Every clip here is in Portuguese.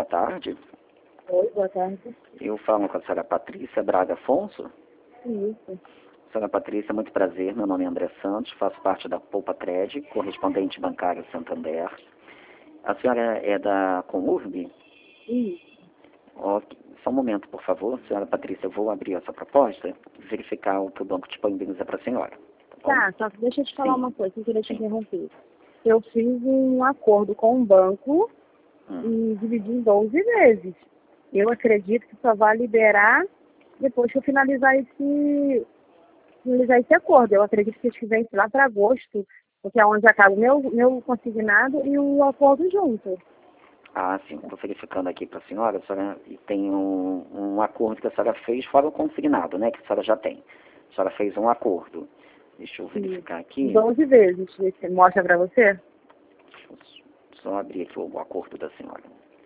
boa tarde. Oi, boa tarde. Eu falo com a senhora Patrícia Braga Afonso. Isso. Senhora Patrícia, muito prazer. Meu nome é André Santos, faço parte da Poupa Cred, correspondente bancário Santander. A senhora é da Comurb? Isso. Só um momento, por favor. Senhora Patrícia, eu vou abrir essa proposta e verificar o que o banco disponibiliza para a senhora. Tá, só que deixa eu te falar Sim. uma coisa, sem querer te Sim. interromper. Eu fiz um acordo com o banco e dividi em 12 vezes. Eu acredito que só vai liberar depois que eu finalizar esse acordo. Eu acredito que esse vence lá para agosto, porque é onde acaba o meu consignado e o acordo junto. Ah, sim. Estou verificando aqui para a senhora e tem um acordo que a senhora fez fora o consignado, né? Que a senhora já tem. A senhora fez um acordo. Deixa eu verificar aqui. 12 vezes. Mostra para você? Deixa eu só abrir aqui o acordo da senhora.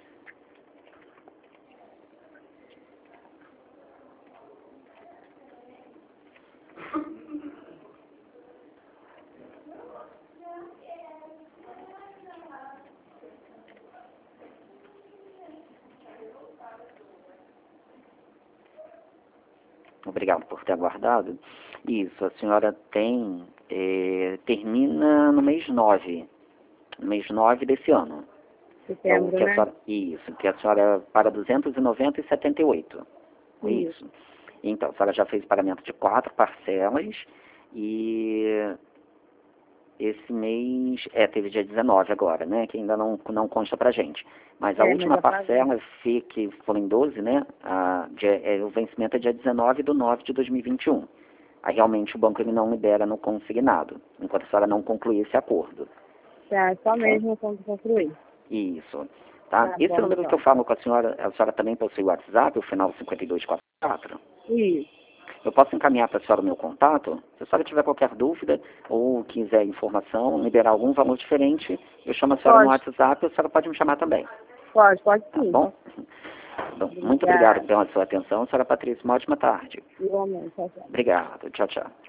Obrigado por ter aguardado. Isso, a senhora tem, termina no mês 9 desse ano. Setembro, Que a né? senhora, isso, que a senhora para 290,78. Isso. Então, a senhora já fez pagamento de 4 parcelas e esse mês, teve dia 19 agora, né, que ainda não consta pra gente. Mas a última mas parcela, que foram em 12, né, o vencimento é dia 19/9 de 2021. Aí realmente o banco ele não libera no consignado, enquanto a senhora não concluir esse acordo. Tá, só mesmo quando concluir. Isso. Tá? Esse número que eu falo com a senhora também possui o WhatsApp, o final 5244? Isso. Eu posso encaminhar para a senhora o meu contato? Se a senhora tiver qualquer dúvida ou quiser informação, liberar algum valor diferente, eu chamo a senhora no WhatsApp e a senhora pode me chamar também. Pode Tá sim. bom? Então, muito obrigado pela sua atenção, senhora Patrícia. Uma ótima tarde. Igualmente, tchau. Obrigado. Tchau, tchau.